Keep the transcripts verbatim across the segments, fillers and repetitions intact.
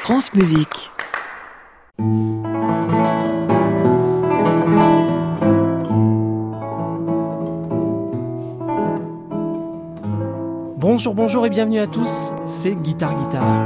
France Musique. Bonjour, bonjour et bienvenue à tous, c'est Guitare Guitare.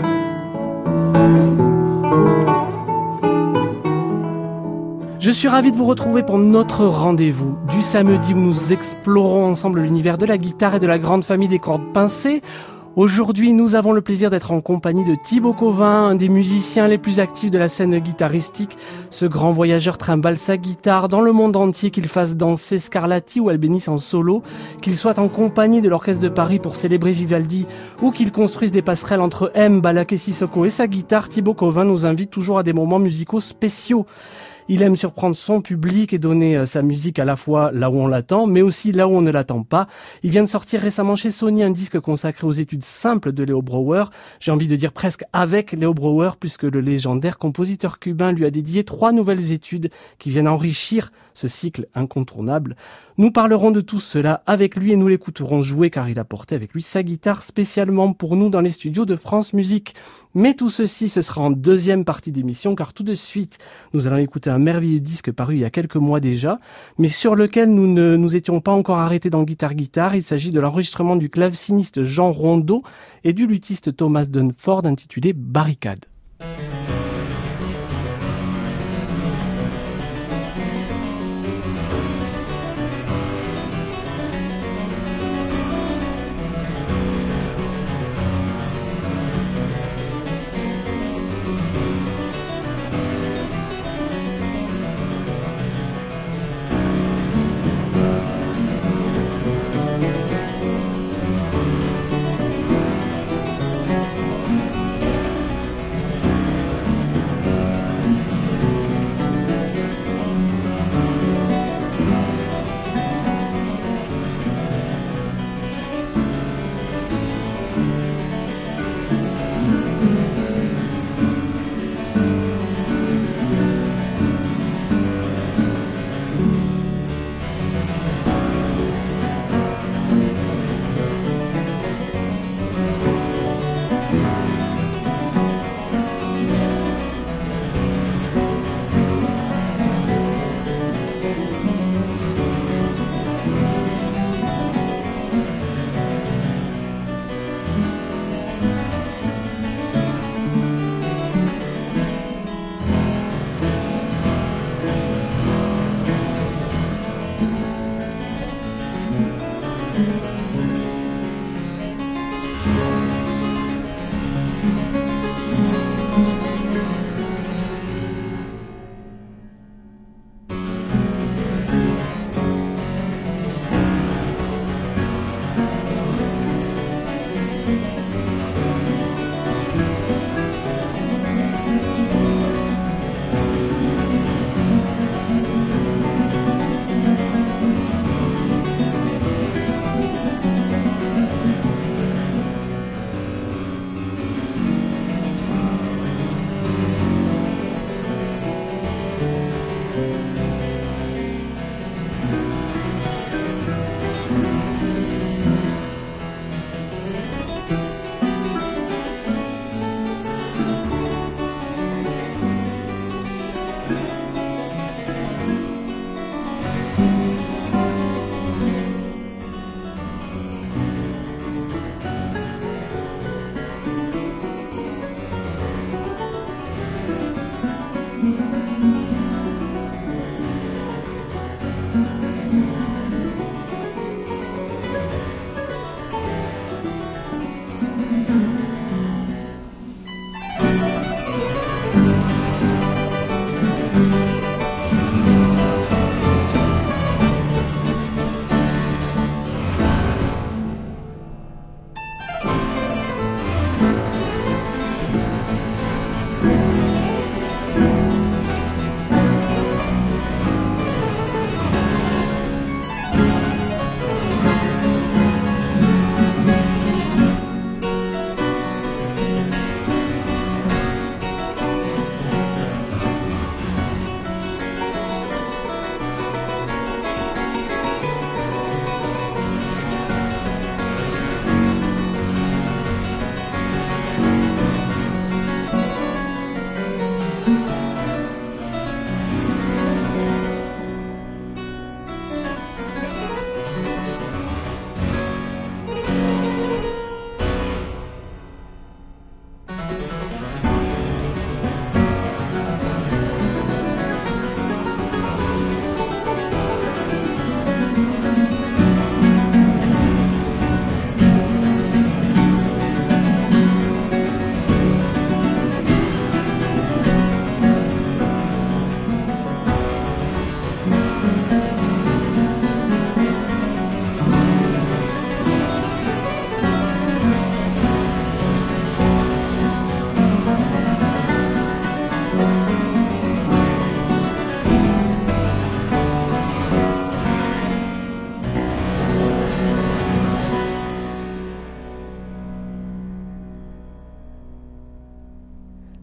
Je suis ravi de vous retrouver pour notre rendez-vous du samedi où nous explorons ensemble l'univers de la guitare et de la grande famille des cordes pincées. Aujourd'hui, nous avons le plaisir d'être en compagnie de Thibaut Covin, un des musiciens les plus actifs de la scène guitaristique. Ce grand voyageur trimballe sa guitare dans le monde entier, qu'il fasse danser Scarlatti ou Albéniz en solo, qu'il soit en compagnie de l'Orchestre de Paris pour célébrer Vivaldi ou qu'il construise des passerelles entre M, Balak et Sissoko et sa guitare. Thibaut Covin nous invite toujours à des moments musicaux spéciaux. Il aime surprendre son public et donner sa musique à la fois là où on l'attend, mais aussi là où on ne l'attend pas. Il vient de sortir récemment chez Sony un disque consacré aux études simples de Léo Brouwer. J'ai envie de dire presque avec Léo Brouwer, puisque le légendaire compositeur cubain lui a dédié trois nouvelles études qui viennent enrichir ce cycle incontournable. Nous parlerons de tout cela avec lui et nous l'écouterons jouer car il a porté avec lui sa guitare spécialement pour nous dans les studios de France Musique. Mais tout ceci, ce sera en deuxième partie d'émission car tout de suite, nous allons écouter un merveilleux disque paru il y a quelques mois déjà, mais sur lequel nous ne nous étions pas encore arrêtés dans Guitare Guitare. Il s'agit de l'enregistrement du claveciniste Jean Rondeau et du luthiste Thomas Dunford intitulé Barricade.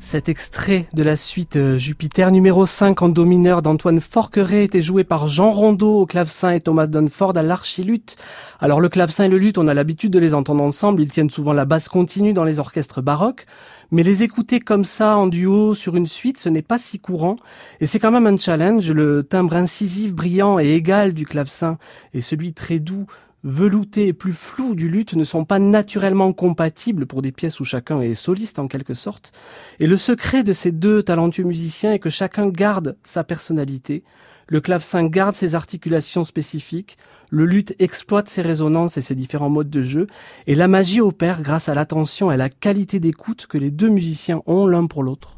Cet extrait de la suite euh, Jupiter numéro cinq en do mineur d'Antoine Forqueret était joué par Jean Rondeau au clavecin et Thomas Dunford à l'archiluth. Alors le clavecin et le luth, on a l'habitude de les entendre ensemble, ils tiennent souvent la basse continue dans les orchestres baroques, mais les écouter comme ça en duo sur une suite, ce n'est pas si courant et c'est quand même un challenge. Le timbre incisif, brillant et égal du clavecin et celui très doux, velouté et plus flou du luth ne sont pas naturellement compatibles pour des pièces où chacun est soliste en quelque sorte. Et le secret de ces deux talentueux musiciens est que chacun garde sa personnalité. Le clavecin garde ses articulations spécifiques, le luth exploite ses résonances et ses différents modes de jeu, et la magie opère grâce à l'attention et à la qualité d'écoute que les deux musiciens ont l'un pour l'autre.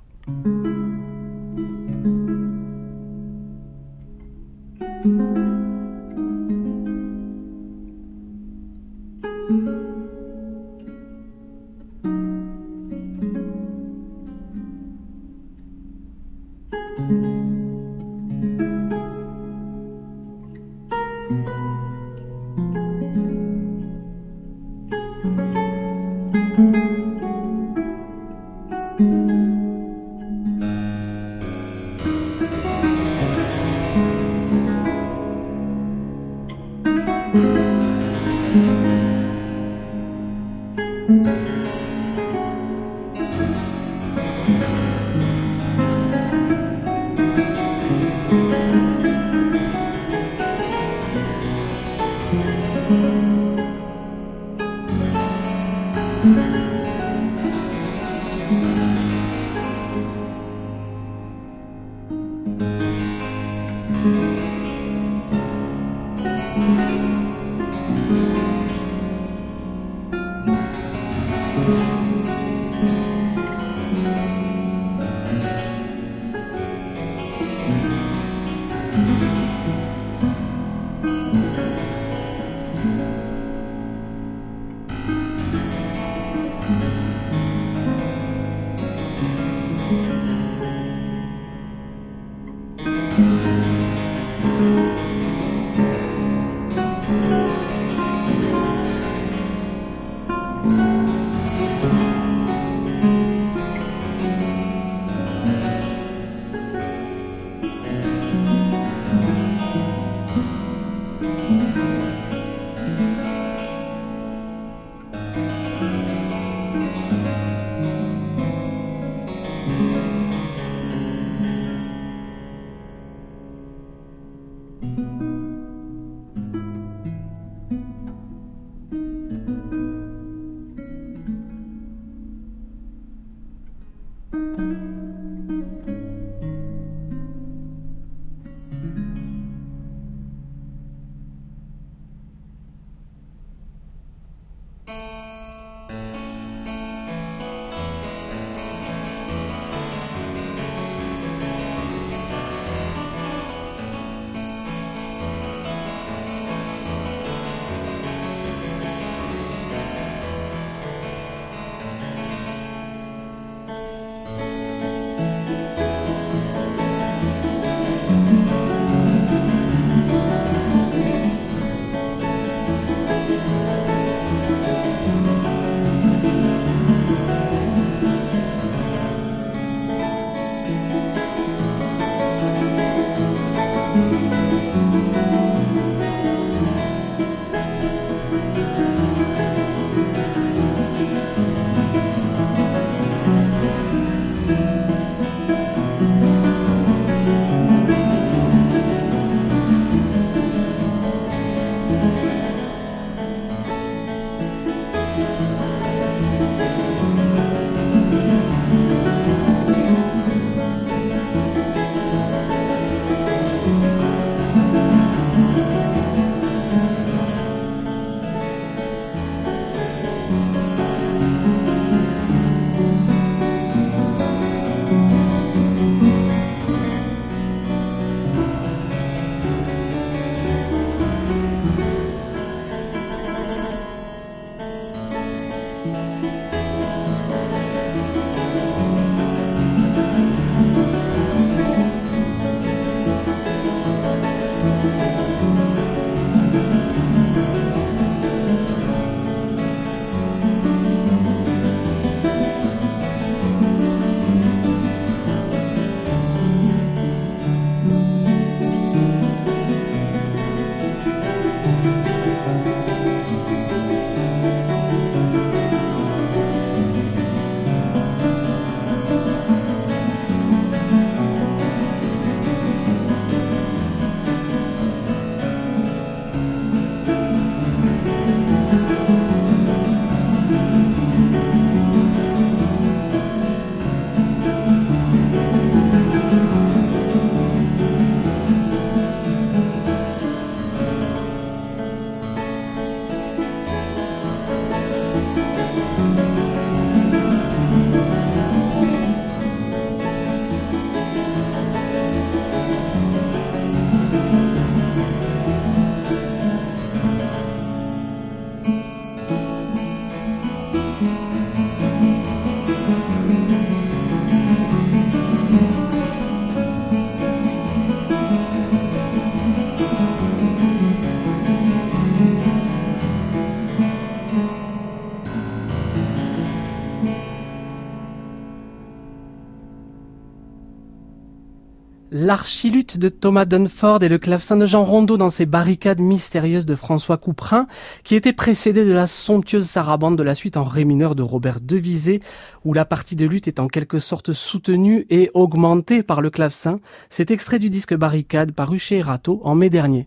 L'archiluth de Thomas Dunford et le clavecin de Jean Rondeau dans ces barricades mystérieuses de François Couperin, qui était précédé de la somptueuse sarabande de la suite en ré mineur de Robert Devizet, où la partie de luth est en quelque sorte soutenue et augmentée par le clavecin. C'est extrait du disque Barricade paru chez Erato en mai dernier.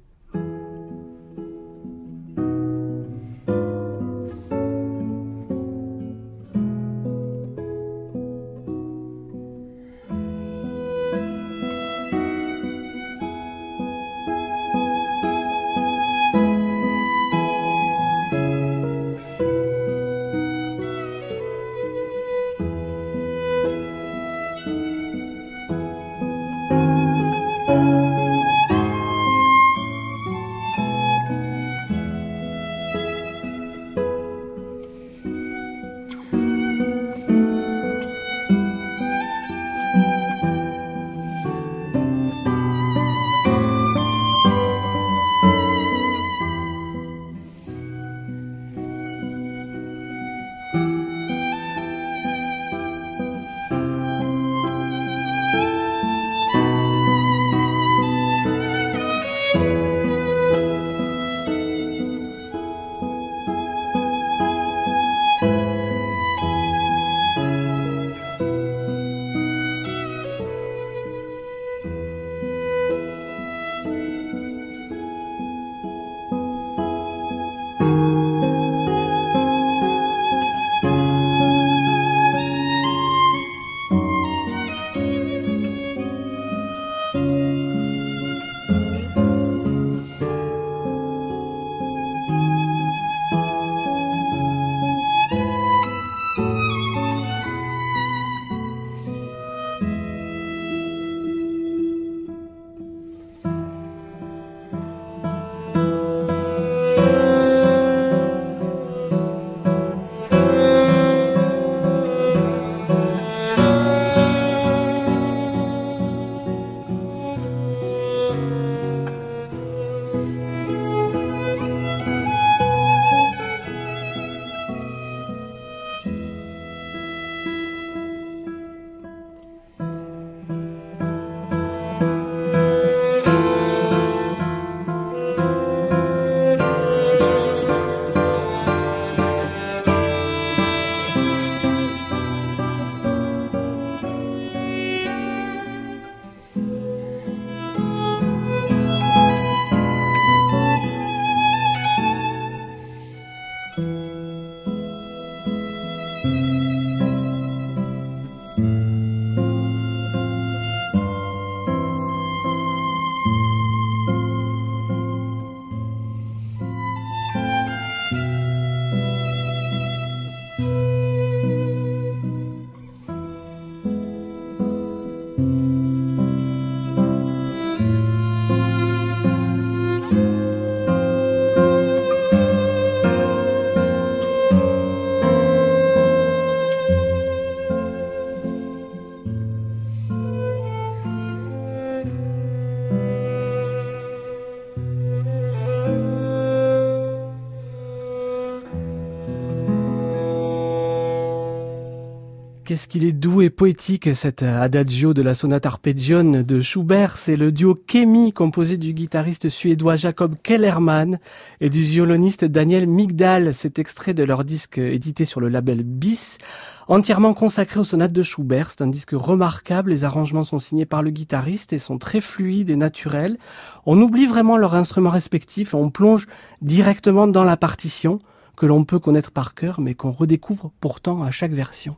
Qu'est-ce qu'il est doux et poétique, cet adagio de la sonate arpeggione de Schubert. C'est le duo Kemi, composé du guitariste suédois Jacob Kellerman et du violoniste Daniel Migdal. C'est extrait de leur disque édité sur le label Bis, entièrement consacré aux sonates de Schubert. C'est un disque remarquable. Les arrangements sont signés par le guitariste et sont très fluides et naturels. On oublie vraiment leurs instruments respectifs et on plonge directement dans la partition que l'on peut connaître par cœur, mais qu'on redécouvre pourtant à chaque version.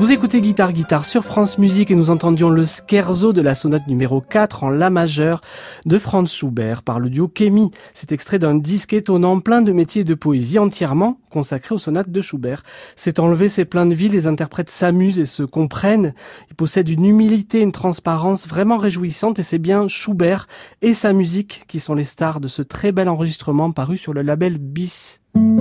Vous écoutez Guitare Guitare sur France Musique et nous entendions le scherzo de la sonate numéro quatre en la majeur de Franz Schubert par le duo Chemie. C'est extrait d'un disque étonnant plein de métiers et de poésie entièrement consacré aux sonates de Schubert. C'est enlevé, c'est plein de vie, les interprètes s'amusent et se comprennent. Ils possèdent une humilité, une transparence vraiment réjouissante et c'est bien Schubert et sa musique qui sont les stars de ce très bel enregistrement paru sur le label Bis.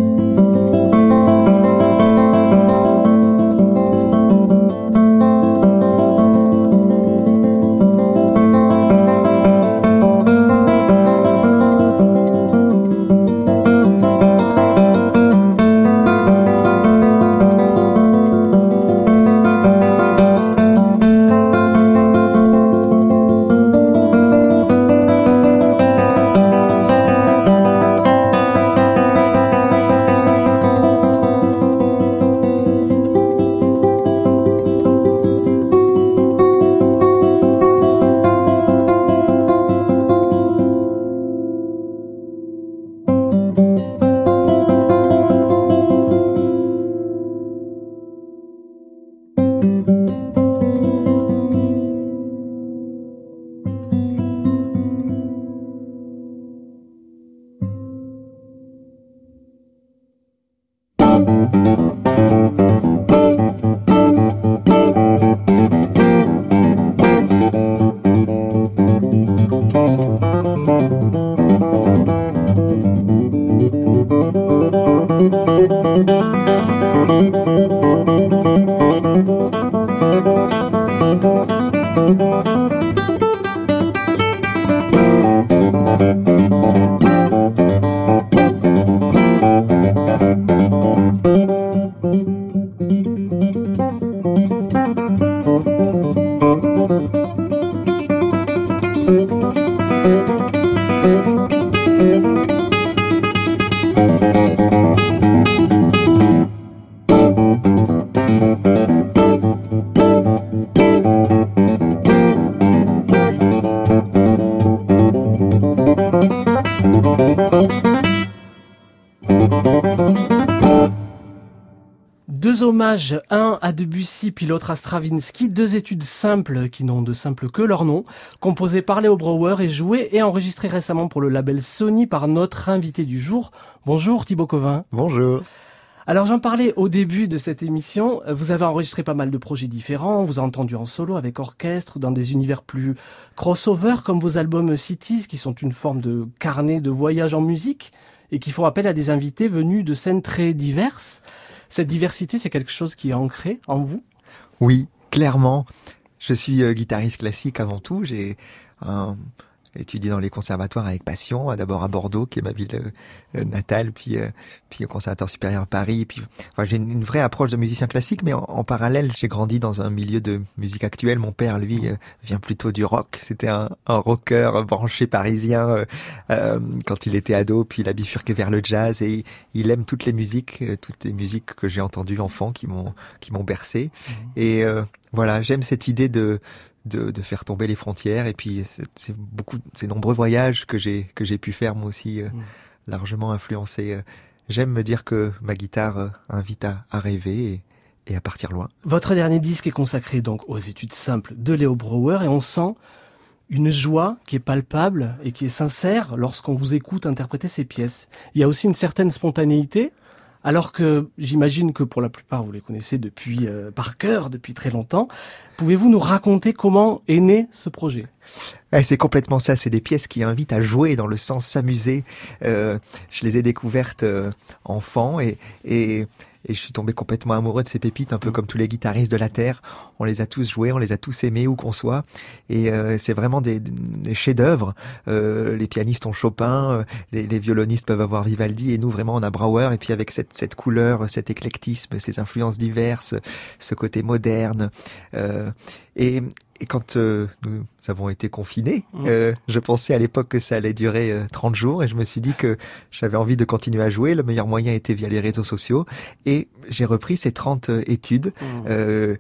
Deux hommages, un à Debussy puis l'autre à Stravinsky, deux études simples qui n'ont de simple que leur nom, composées par Léo Brouwer et jouées et enregistrées récemment pour le label Sony par notre invité du jour. Bonjour Thibaut Covin. Bonjour. Alors j'en parlais au début de cette émission, vous avez enregistré pas mal de projets différents, on vous a entendu en solo avec orchestre, dans des univers plus crossover comme vos albums Cities qui sont une forme de carnet de voyage en musique et qui font appel à des invités venus de scènes très diverses. Cette diversité, c'est quelque chose qui est ancré en vous ? Oui, clairement. Je suis euh, guitariste classique avant tout. J'ai euh, étudié dans les conservatoires avec passion, d'abord à Bordeaux, qui est ma ville euh, natale, puis euh, puis au Conservatoire supérieur à Paris. Puis, enfin, j'ai une, une vraie approche de musicien classique, mais en, en parallèle, j'ai grandi dans un milieu de musique actuelle. Mon père, lui, euh, vient plutôt du rock. C'était un, un rocker branché parisien euh, euh, quand il était ado, puis il a bifurqué vers le jazz et il aime toutes les musiques, euh, toutes les musiques que j'ai entendues enfant, qui m'ont qui m'ont bercé. Mmh. Et euh, voilà, j'aime cette idée de De, de faire tomber les frontières et puis c'est, c'est beaucoup ces nombreux voyages que j'ai que j'ai pu faire moi aussi euh, mmh. largement influencé. J'aime me dire que ma guitare euh, invite à, à rêver et, et à partir loin. Votre dernier disque est consacré donc aux études simples de Léo Brouwer et on sent une joie qui est palpable et qui est sincère lorsqu'on vous écoute interpréter ces pièces. Il y a aussi une certaine spontanéité. Alors que j'imagine que pour la plupart vous les connaissez depuis euh, par cœur depuis très longtemps. Pouvez-vous nous raconter comment est né ce projet ? Ouais, c'est complètement ça, c'est des pièces qui invitent à jouer dans le sens s'amuser. Euh, je les ai découvertes euh, enfant et, et et je suis tombé complètement amoureux de ces pépites, un peu comme tous les guitaristes de la Terre. On les a tous joués, on les a tous aimés où qu'on soit. Et euh, c'est vraiment des, des chefs-d'œuvre. Euh, les pianistes ont Chopin, les, les violonistes peuvent avoir Vivaldi, et nous vraiment on a Brouwer. Et puis avec cette, cette couleur, cet éclectisme, ces influences diverses, ce côté moderne. Euh, et Et quand euh, nous avons été confinés, euh, je pensais à l'époque que ça allait durer euh, trente jours et je me suis dit que j'avais envie de continuer à jouer. Le meilleur moyen était via les réseaux sociaux et j'ai repris ces trente euh, études euh,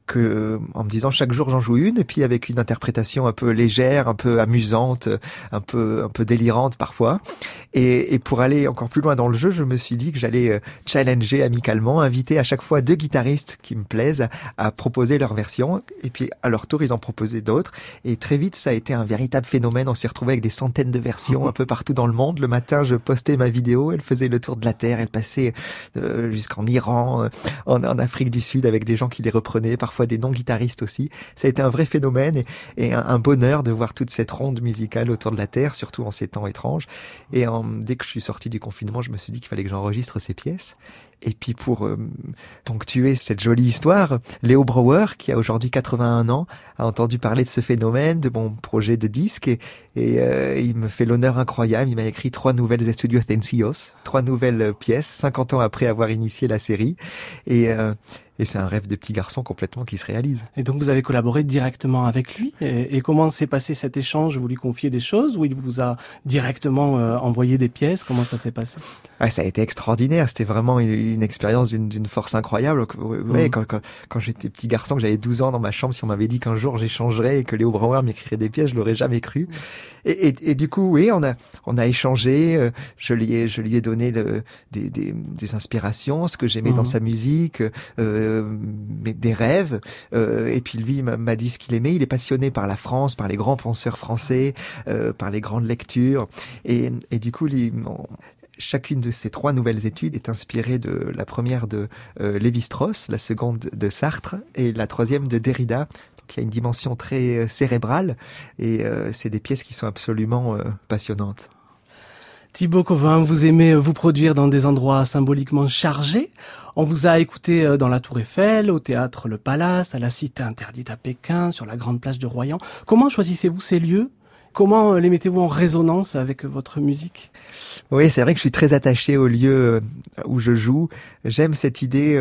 que, en me disant chaque jour j'en joue une, et puis avec une interprétation un peu légère, un peu amusante, un peu un peu délirante parfois. Et, et pour aller encore plus loin dans le jeu, je me suis dit que j'allais challenger amicalement, inviter à chaque fois deux guitaristes qui me plaisent à, à proposer leur version, et puis à leur tour ils en proposaient d'autres. Et très vite ça a été un véritable phénomène. On s'est retrouvé avec des centaines de versions un peu partout dans le monde. Le matin je postais ma vidéo, elle faisait le tour de la terre, elle passait euh, jusqu'en Iran, en, en Afrique du Sud, avec des gens qui les reprenaient, parfois des non-guitaristes aussi. Ça a été un vrai phénomène et, et un, un bonheur de voir toute cette ronde musicale autour de la Terre, surtout en ces temps étranges. Et en, dès que je suis sorti du confinement, je me suis dit qu'il fallait que j'enregistre ces pièces. Et puis pour euh, ponctuer cette jolie histoire, Léo Brouwer, qui a aujourd'hui quatre-vingt-un ans, a entendu parler de ce phénomène, de mon projet de disque, et, et euh, il me fait l'honneur incroyable. Il m'a écrit trois nouvelles Estudios Tencios, trois nouvelles pièces, cinquante ans après avoir initié la série. Et euh, Et c'est un rêve de petit garçon complètement qui se réalise. Et donc vous avez collaboré directement avec lui. Et, et comment s'est passé cet échange? Vous lui confiez des choses ou il vous a directement euh, envoyé des pièces? Comment ça s'est passé? Ah, ça a été extraordinaire. C'était vraiment une, une expérience d'une, d'une force incroyable. Ouais, mmh. quand, quand, quand j'étais petit garçon, que j'avais douze ans dans ma chambre, si on m'avait dit qu'un jour j'échangerais et que Léo Brouwer m'écrirait des pièces, je l'aurais jamais cru. Et, et, et du coup, oui, on a, on a échangé. Euh, je lui ai, je lui ai donné le, des, des, des inspirations, ce que j'aimais mmh. dans sa musique. Euh, Mais des rêves, euh, et puis lui m'a dit ce qu'il aimait. Il est passionné par la France, par les grands penseurs français, euh, par les grandes lectures, et, et du coup, lui, on, chacune de ces trois nouvelles études est inspirée de la première de euh, Lévi-Strauss, la seconde de Sartre et la troisième de Derrida. Donc il y a une dimension très cérébrale, et euh, c'est des pièces qui sont absolument euh, passionnantes. Thibaut Cauvin, vous aimez vous produire dans des endroits symboliquement chargés. On vous a écouté dans la Tour Eiffel, au théâtre Le Palace, à la Cité interdite à Pékin, sur la grande plage de Royan. Comment choisissez-vous ces lieux? Comment les mettez-vous en résonance avec votre musique? Oui, c'est vrai que je suis très attaché aux lieux où je joue. J'aime cette idée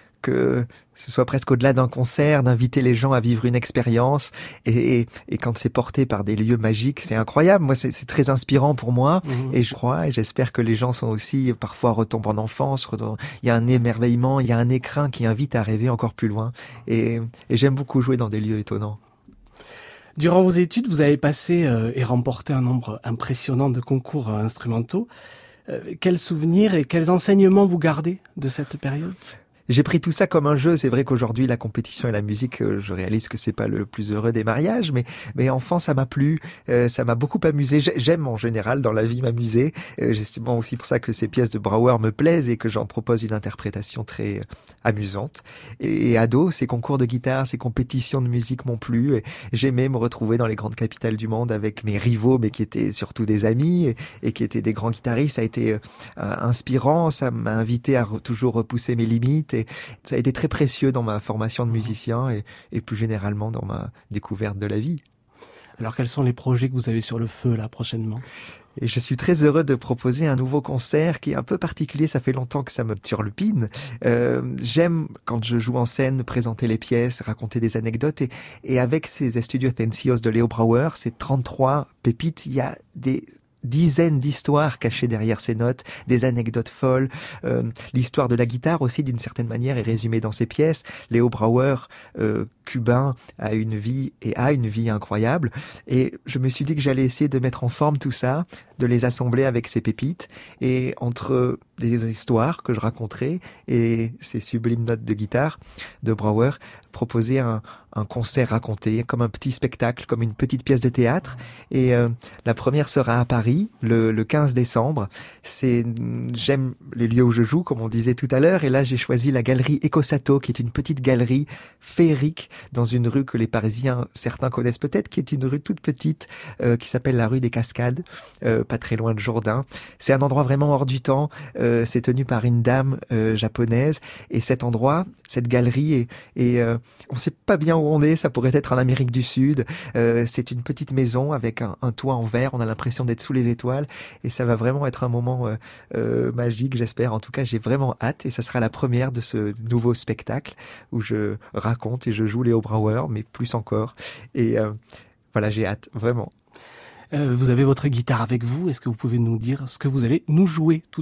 que ce soit presque au-delà d'un concert, d'inviter les gens à vivre une expérience, et, et, et quand c'est porté par des lieux magiques, c'est incroyable. Moi, c'est, c'est très inspirant pour moi, mmh. et je crois, et j'espère que les gens sont aussi, parfois retombent en enfance, retombent... il y a un émerveillement, il y a un écrin qui invite à rêver encore plus loin, et, et j'aime beaucoup jouer dans des lieux étonnants. Durant vos études, vous avez passé euh, et remporté un nombre impressionnant de concours euh, instrumentaux. Euh, quels souvenirs et quels enseignements vous gardez de cette période ? J'ai pris tout ça comme un jeu. C'est vrai qu'aujourd'hui, la compétition et la musique, je réalise que c'est pas le plus heureux des mariages, mais, mais enfant, ça m'a plu, euh, ça m'a beaucoup amusé. J'aime en général dans la vie m'amuser. Euh, c'est souvent aussi pour ça que ces pièces de Brouwer me plaisent et que j'en propose une interprétation très euh, amusante. Et, et ado, ces concours de guitare, ces compétitions de musique m'ont plu. Et j'aimais me retrouver dans les grandes capitales du monde avec mes rivaux, mais qui étaient surtout des amis et, et qui étaient des grands guitaristes. Ça a été euh, inspirant, ça m'a invité à re, toujours repousser mes limites. Et ça a été très précieux dans ma formation de musicien et, et plus généralement dans ma découverte de la vie. Alors quels sont les projets que vous avez sur le feu là prochainement ? Et je suis très heureux de proposer un nouveau concert qui est un peu particulier. Ça fait longtemps que ça me turlupine. Euh, j'aime, quand je joue en scène, présenter les pièces, raconter des anecdotes. Et, et avec ces Estudios Tencios de Léo Brouwer, ces trente-trois pépites, il y a des dizaines d'histoires cachées derrière ces notes, des anecdotes folles. Euh, l'histoire de la guitare aussi, d'une certaine manière, est résumée dans ces pièces. Léo Brouwer, euh, cubain, a une vie et a une vie incroyable. Et je me suis dit que j'allais essayer de mettre en forme tout ça, de les assembler avec ces pépites. Et entre des histoires que je raconterai et ces sublimes notes de guitare de Brouwer, proposer un, un concert raconté comme un petit spectacle, comme une petite pièce de théâtre. Et euh, la première sera à Paris, le, le quinze décembre. C'est, j'aime les lieux où je joue, comme on disait tout à l'heure, et là j'ai choisi la galerie Ecosato, qui est une petite galerie féerique dans une rue que les Parisiens, certains connaissent peut-être, qui est une rue toute petite, euh, qui s'appelle la rue des Cascades, euh, pas très loin de Jourdain. C'est un endroit vraiment hors du temps, euh, c'est tenu par une dame euh, japonaise, et cet endroit, cette galerie, est, est euh, on sait pas bien où on est, ça pourrait être en Amérique du Sud, euh, c'est une petite maison avec un, un toit en verre, on a l'impression d'être sous les étoiles, et ça va vraiment être un moment euh, euh, magique, j'espère. En tout cas, j'ai vraiment hâte, et ça sera la première de ce nouveau spectacle où je raconte et je joue Léo Brouwer, mais plus encore, et euh, voilà, j'ai hâte, vraiment. Euh, vous avez votre guitare avec vous, est-ce que vous pouvez nous dire ce que vous allez nous jouer tout de suite ?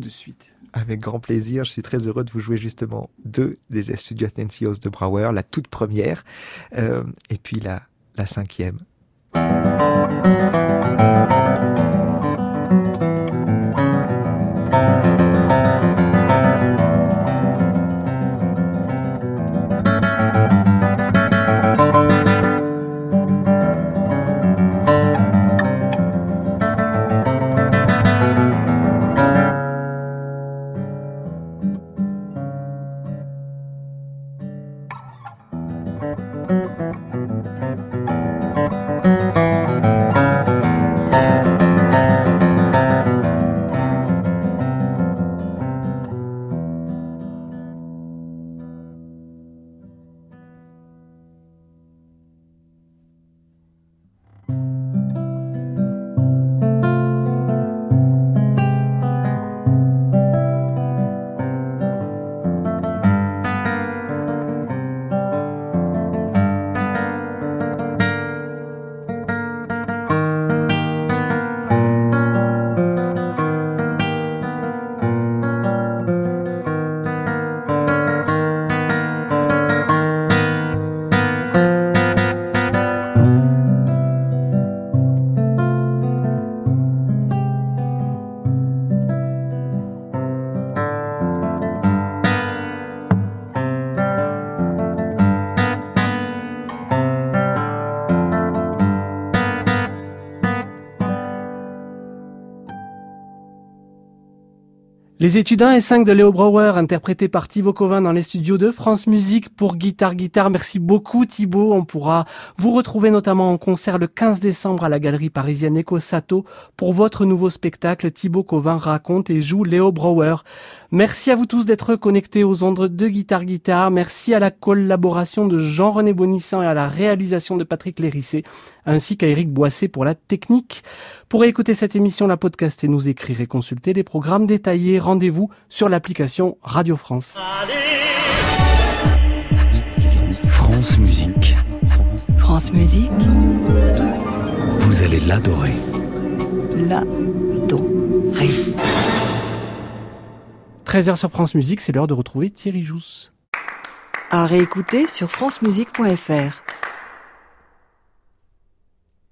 Avec grand plaisir. Je suis très heureux de vous jouer justement deux des Estudiantes de Brouwer, la toute première, euh, et puis la, la cinquième. Les études un et cinq de Leo Brouwer, interprétés par Thibaut Covin dans les studios de France Musique pour Guitare Guitare. Merci beaucoup Thibaut. On pourra vous retrouver notamment en concert le quinze décembre à la galerie parisienne Eco Sato pour votre nouveau spectacle Thibaut Covin raconte et joue Leo Brouwer. Merci à vous tous d'être connectés aux ondes de Guitare Guitare. Merci à la collaboration de Jean-René Bonissan et à la réalisation de Patrick Lérissé, ainsi qu'à Éric Boissé pour la technique. Pour écouter cette émission, la podcaster, nous écrire et consulter les programmes détaillés. Rendez-vous sur l'application Radio France. France Musique. France Musique. Vous allez l'adorer. L'adorer. treize heures sur France Musique, c'est l'heure de retrouver Thierry Jousse. À réécouter sur francemusique point f r.